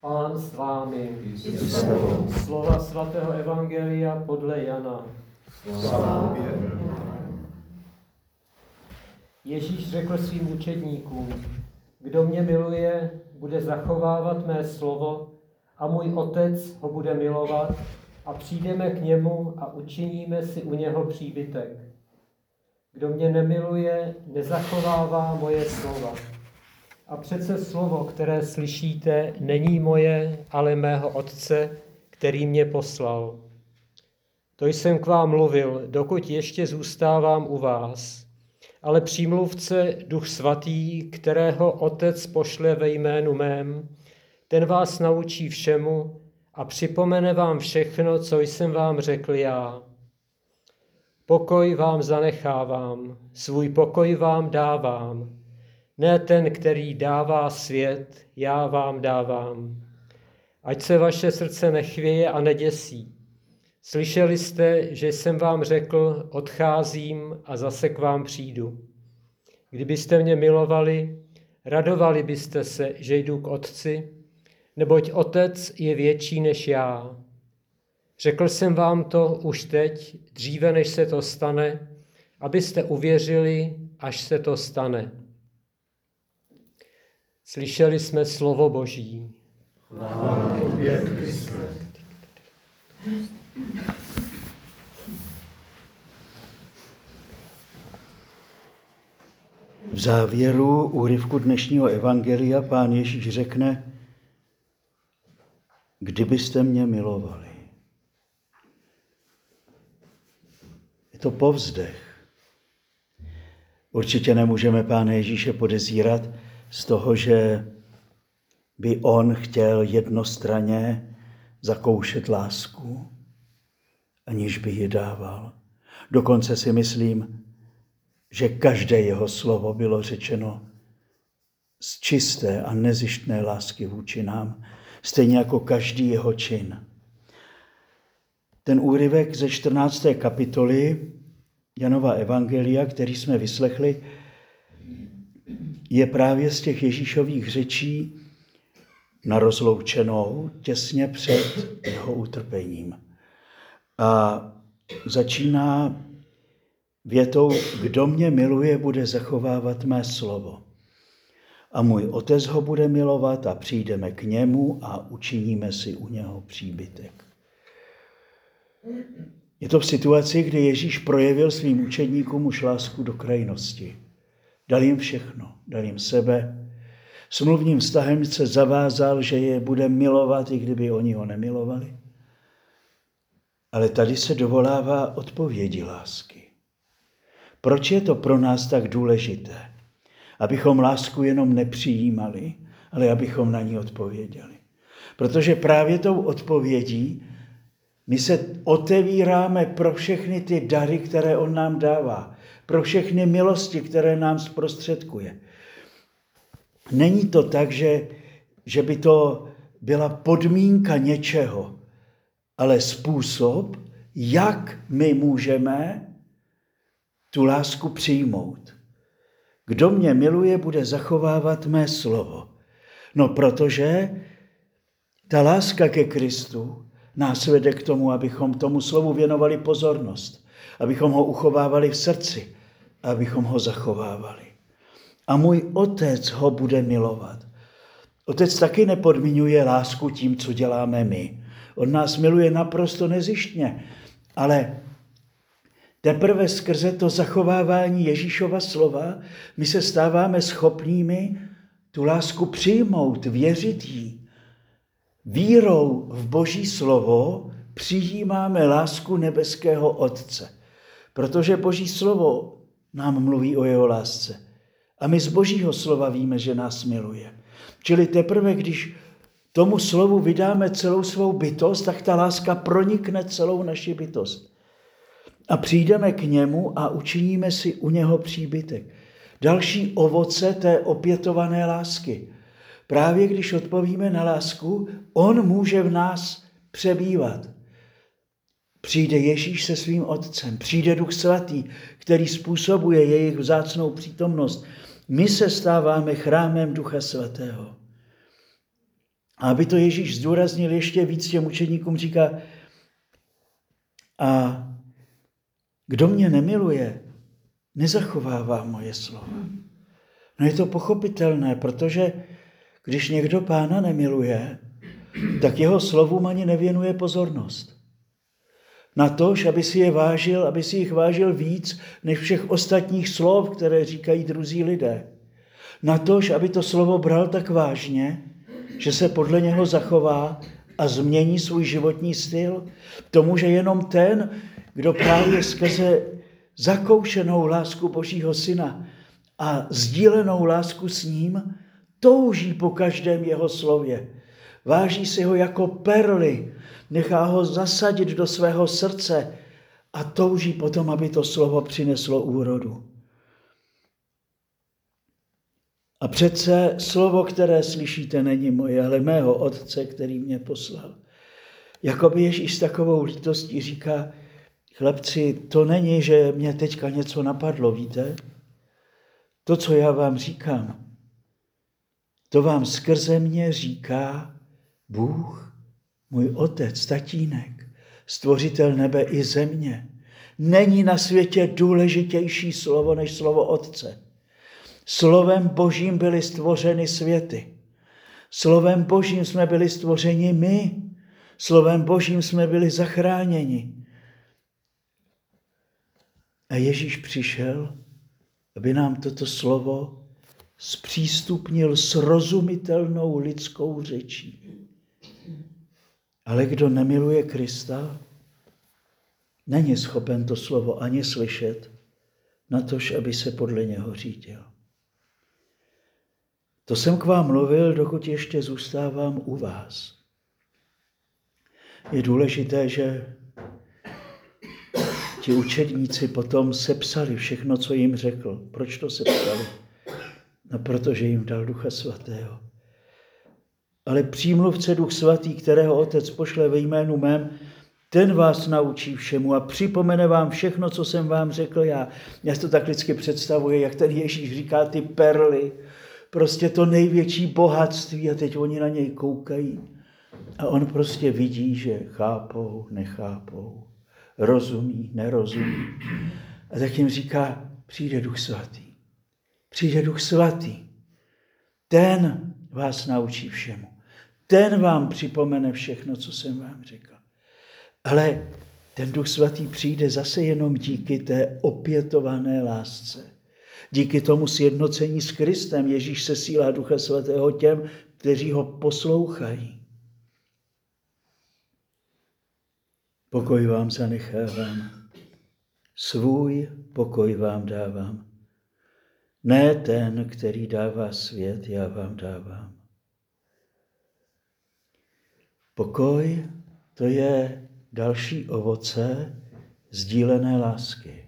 Pán s vámi. S tebou. Slova svatého evangelia podle Jana. Sláva tobě. Ježíš řekl svým učedníkům: Kdo mě miluje, bude zachovávat mé slovo a můj Otec ho bude milovat a přijdeme k němu a učiníme si u něho příbytek. Kdo mě nemiluje, nezachovává moje slova. A přece slovo, které slyšíte, není moje, ale mého Otce, který mě poslal. To jsem k vám mluvil, dokud ještě zůstávám u vás. Ale přímluvce, Duch Svatý, kterého Otec pošle ve jménu mém, ten vás naučí všemu a připomene vám všechno, co jsem vám řekl já. Pokoj vám zanechávám, svůj pokoj vám dávám. Ne ten, který dává svět, já vám dávám. Ať se vaše srdce nechvěje a neděsí. Slyšeli jste, že jsem vám řekl, odcházím a zase k vám přijdu. Kdybyste mě milovali, radovali byste se, že jdu k Otci, neboť Otec je větší než já. Řekl jsem vám to už teď, dříve než se to stane, abyste uvěřili, až se to stane. Slyšeli jsme slovo Boží. Chvála tobě, Kriste. V závěru úryvku dnešního evangelia Pán Ježíš řekne: Kdybyste mě milovali. Je to povzdech. Určitě nemůžeme Pána Ježíše podezírat z toho, že by on chtěl jednostranně zakoušet lásku, aniž by ji dával. Dokonce si myslím, že každé jeho slovo bylo řečeno z čisté a nezištné lásky vůči nám, stejně jako každý jeho čin. Ten úryvek ze 14. kapitoly Janova evangelia, který jsme vyslechli, je právě z těch Ježíšových řečí na rozloučenou těsně před jeho utrpením. A začíná větou: Kdo mě miluje, bude zachovávat mé slovo. A můj Otec ho bude milovat a přijdeme k němu a učiníme si u něho příbytek. Je to v situaci, kdy Ježíš projevil svým učedníkům už lásku do krajnosti. Dal jim všechno, dal jim sebe. Smluvním vztahem se zavázal, že je bude milovat, i kdyby oni ho nemilovali. Ale tady se dovolává odpovědi lásky. Proč je to pro nás tak důležité? Abychom lásku jenom nepřijímali, ale abychom na ní odpověděli. Protože právě tou odpovědí my se otevíráme pro všechny ty dary, které on nám dává, pro všechny milosti, které nám zprostředkuje. Není to tak, že by to byla podmínka něčeho, ale způsob, jak my můžeme tu lásku přijmout. Kdo mě miluje, bude zachovávat mé slovo. No protože ta láska ke Kristu nás vede k tomu, abychom tomu slovu věnovali pozornost, abychom ho uchovávali v srdci, abychom ho zachovávali. A můj Otec ho bude milovat. Otec taky nepodmiňuje lásku tím, co děláme my. On nás miluje naprosto nezištně, ale teprve skrze to zachovávání Ježíšova slova my se stáváme schopnými tu lásku přijmout, věřit jí. Vírou v Boží slovo přijímáme lásku nebeského Otce, protože Boží slovo nám mluví o jeho lásce. A my z Božího slova víme, že nás miluje. Čili teprve, když tomu slovu vydáme celou svou bytost, tak ta láska pronikne celou naši bytost. A přijdeme k němu a učiníme si u něho příbytek. Další ovoce té opětované lásky. Právě když odpovíme na lásku, on může v nás přebývat. Přijde Ježíš se svým Otcem, přijde Duch Svatý, který způsobuje jejich vzácnou přítomnost. My se stáváme chrámem Ducha Svatého. A aby to Ježíš zdůraznil ještě víc těm učedníkům, říká, a kdo mě nemiluje, nezachovává moje slova. No je to pochopitelné, protože když někdo Pána nemiluje, tak jeho slovům ani nevěnuje pozornost. Natož, aby si jich vážil víc než všech ostatních slov, které říkají druzí lidé. Natož, aby to slovo bral tak vážně, že se podle něho zachová a změní svůj životní styl. To může jenom ten, kdo právě skrze zakoušenou lásku Božího Syna a sdílenou lásku s ním touží po každém jeho slově. Váží si ho jako perly, nechá ho zasadit do svého srdce a touží potom, aby to slovo přineslo úrodu. A přece slovo, které slyšíte, není moje, ale mého Otce, který mě poslal. Jakoby Ježíš s takovou lítostí říká, chlapci, to není, že mě teďka něco napadlo, víte? To, co já vám říkám, to vám skrze mě říká Bůh, můj Otec, Tatínek, stvořitel nebe i země. Není na světě důležitější slovo než slovo Otce. Slovem Božím byly stvořeny světy. Slovem Božím jsme byli stvořeni my. Slovem Božím jsme byli zachráněni. A Ježíš přišel, aby nám toto slovo zpřístupnil srozumitelnou lidskou řečí. Ale kdo nemiluje Krista, není schopen to slovo ani slyšet, natož aby se podle něho řídil. To jsem k vám mluvil, dokud ještě zůstávám u vás. Je důležité, že ti učedníci potom sepsali všechno, co jim řekl. Proč to sepsali? No, protože jim dal Ducha Svatého. Ale přímluvce Duch Svatý, kterého Otec pošle ve jménu mém, ten vás naučí všemu a připomene vám všechno, co jsem vám řekl já. Já si to tak vždycky představuji, jak ten Ježíš říká ty perly, prostě to největší bohatství a teď oni na něj koukají. A on prostě vidí, že chápou, nechápou, rozumí, nerozumí. A tak jim říká, přijde Duch Svatý. Přijde Duch Svatý. Ten vás naučí všemu. Ten vám připomene všechno, co jsem vám řekl. Ale ten Duch Svatý přijde zase jenom díky té opětované lásce. Díky tomu sjednocení s Kristem Ježíš sesílá Ducha Svatého těm, kteří ho poslouchají. Pokoj vám zanechávám, svůj pokoj vám dávám. Ne ten, který dává svět, já vám dávám. Pokoj, to je další ovoce sdílené lásky.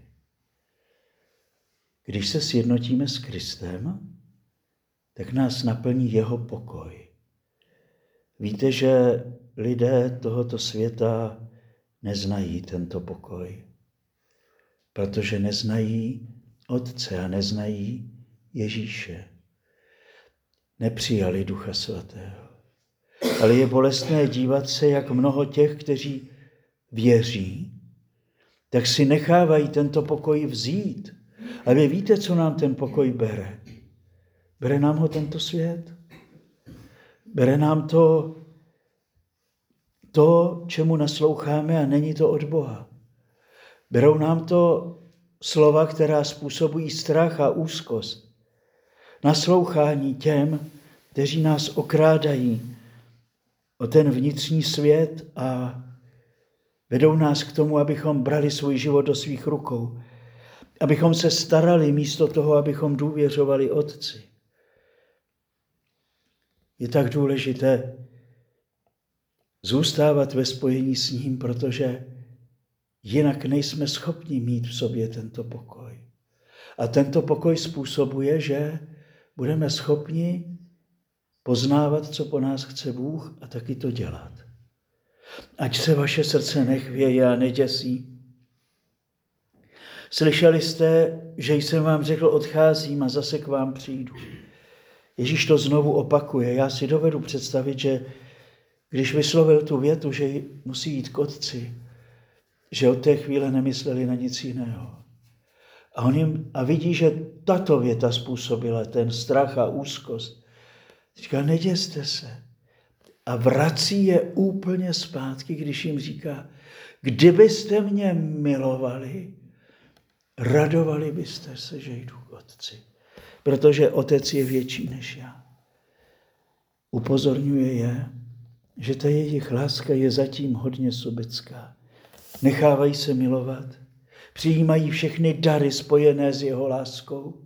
Když se sjednotíme s Kristem, tak nás naplní jeho pokoj. Víte, že lidé tohoto světa neznají tento pokoj, protože neznají Otce a neznají Ježíše. Nepřijali Ducha Svatého. Ale je bolestné dívat se, jak mnoho těch, kteří věří, tak si nechávají tento pokoj vzít. A vy víte, co nám ten pokoj bere? Bere nám ho tento svět. Bere nám to, čemu nasloucháme a není to od Boha. Berou nám to slova, která způsobují strach a úzkost. Naslouchání těm, kteří nás okrádají o ten vnitřní svět a vedou nás k tomu, abychom brali svůj život do svých rukou. Abychom se starali místo toho, abychom důvěřovali Otci. Je tak důležité zůstávat ve spojení s ním, protože jinak nejsme schopni mít v sobě tento pokoj. A tento pokoj způsobuje, že budeme schopni poznávat, co po nás chce Bůh a taky to dělat. Ať se vaše srdce nechvěje a neděsí. Slyšeli jste, že jsem vám řekl, odcházím a zase k vám přijdu. Ježíš to znovu opakuje. Já si dovedu představit, že když vyslovil tu větu, že musí jít k otci, že od té chvíle nemysleli na nic jiného. A vidí, že tato věta způsobila ten strach a úzkost. Říká, neděste se. A vrací je úplně zpátky, když jim říká, kdybyste mě milovali, radovali byste se, že jdu k otci. Protože otec je větší než já. Upozorňuje je, že ta jejich láska je zatím hodně sobecká. Nechávají se milovat, přijímají všechny dary spojené s jeho láskou,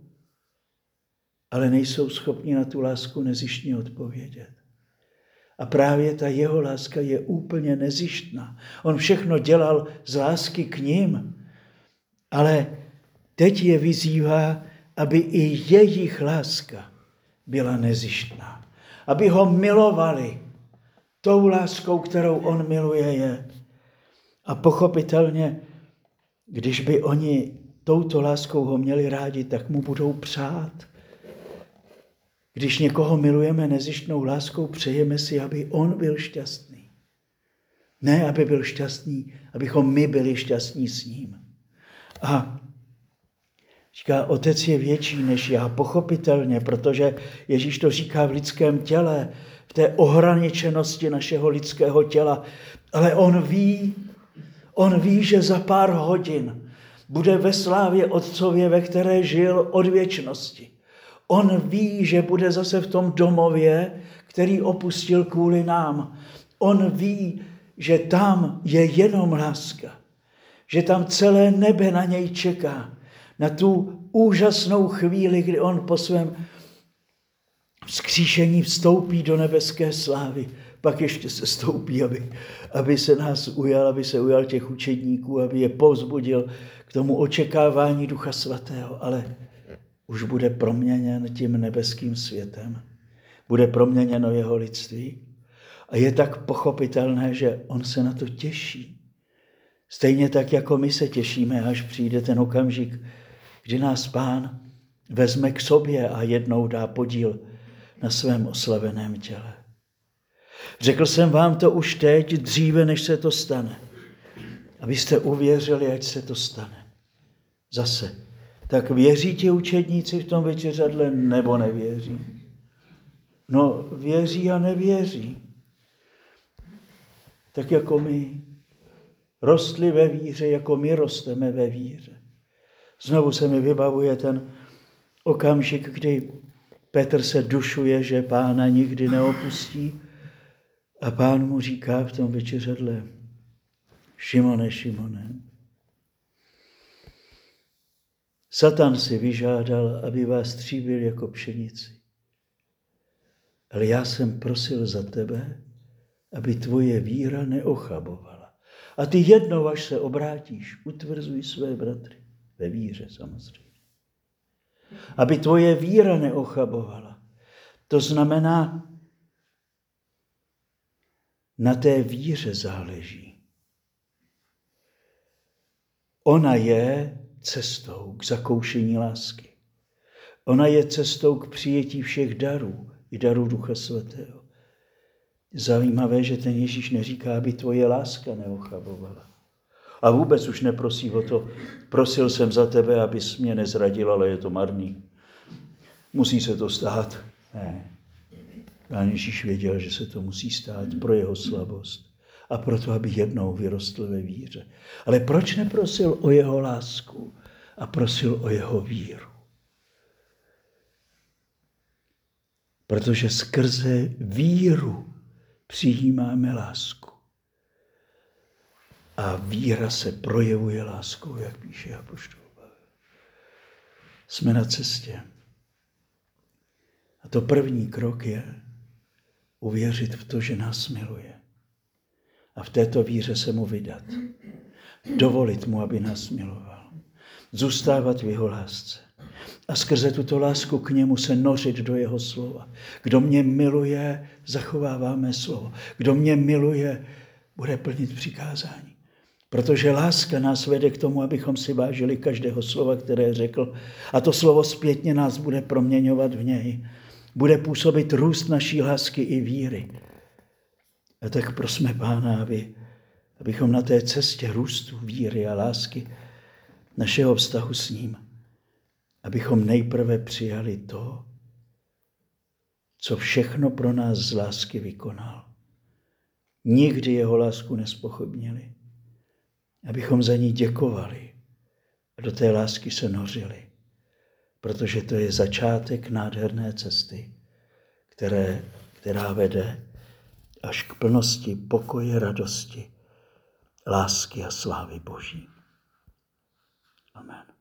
ale nejsou schopni na tu lásku nezištně odpovědět. A právě ta jeho láska je úplně nezištná. On všechno dělal z lásky k nim, ale teď je vyzývá, aby i jejich láska byla nezištná. Aby ho milovali tou láskou, kterou on miluje je. A pochopitelně, když by oni touto láskou ho měli rádi, tak mu budou přát. Když někoho milujeme nezištnou láskou, přejeme si, aby on byl šťastný. Ne, aby byl šťastný, abychom my byli šťastní s ním. A říká, otec je větší než já, pochopitelně, protože Ježíš to říká v lidském těle, v té ohraničenosti našeho lidského těla. Ale on ví, že za pár hodin bude ve slávě Otcově, ve které žil od věčnosti. On ví, že bude zase v tom domově, který opustil kvůli nám. On ví, že tam je jenom láska. Že tam celé nebe na něj čeká. Na tu úžasnou chvíli, kdy on po svém vzkříšení vstoupí do nebeské slávy. Pak ještě se stoupí, aby se nás ujal, aby se ujal těch učedníků, aby je povzbudil k tomu očekávání Ducha Svatého. Ale už bude proměněn tím nebeským světem. Bude proměněno jeho lidství. A je tak pochopitelné, že on se na to těší. Stejně tak, jako my se těšíme, až přijde ten okamžik, kdy nás Pán vezme k sobě a jednou dá podíl na svém oslaveném těle. Řekl jsem vám to už teď, dříve, než se to stane. Abyste uvěřili, ať se to stane. Zase. Tak věří ti učedníci v tom večeřadle, nebo nevěří? No, věří a nevěří. Tak jako my rostli ve víře, jako my rosteme ve víře. Znovu se mi vybavuje ten okamžik, kdy Petr se dušuje, že Pána nikdy neopustí a Pán mu říká v tom večeřadle, Šimone, Šimone, Satan si vyžádal, aby vás tříbil jako pšenici. Ale já jsem prosil za tebe, aby tvoje víra neochabovala. A ty jednou, až se obrátíš, utvrzuj své bratry. Ve víře samozřejmě. Aby tvoje víra neochabovala. To znamená, na té víře záleží. Ona je cestou k zakoušení lásky. Ona je cestou k přijetí všech darů, i darů Ducha Svatého. Zajímavé, že ten Ježíš neříká, aby tvoje láska neochabovala. A vůbec už neprosí o to, prosil jsem za tebe, abys mě nezradil, ale je to marný. Musí se to stát. Ne. Pán Ježíš věděl, že se to musí stát pro jeho slabost a proto, aby jednou vyrostl ve víře. Ale proč neprosil o jeho lásku a prosil o jeho víru? Protože skrze víru přijímáme lásku. A víra se projevuje láskou, jak píše apoštol Pavel. Jsme na cestě. A to první krok je uvěřit v to, že nás miluje. A v této víře se mu vydat. Dovolit mu, aby nás miloval. Zůstávat v jeho lásce. A skrze tuto lásku k němu se nořit do jeho slova. Kdo mě miluje, zachovává mé slovo. Kdo mě miluje, bude plnit přikázání. Protože láska nás vede k tomu, abychom si vážili každého slova, které řekl. A to slovo zpětně nás bude proměňovat v něj. bude působit růst naší lásky i víry. A tak prosme Pána, abychom na té cestě růstu víry a lásky našeho vztahu s ním, abychom nejprve přijali to, co všechno pro nás z lásky vykonal. Nikdy jeho lásku nespochybnili. Abychom za ní děkovali a do té lásky se nořili, protože to je začátek nádherné cesty, která vede až k plnosti pokoje, radosti, lásky a slávy Boží. Amen.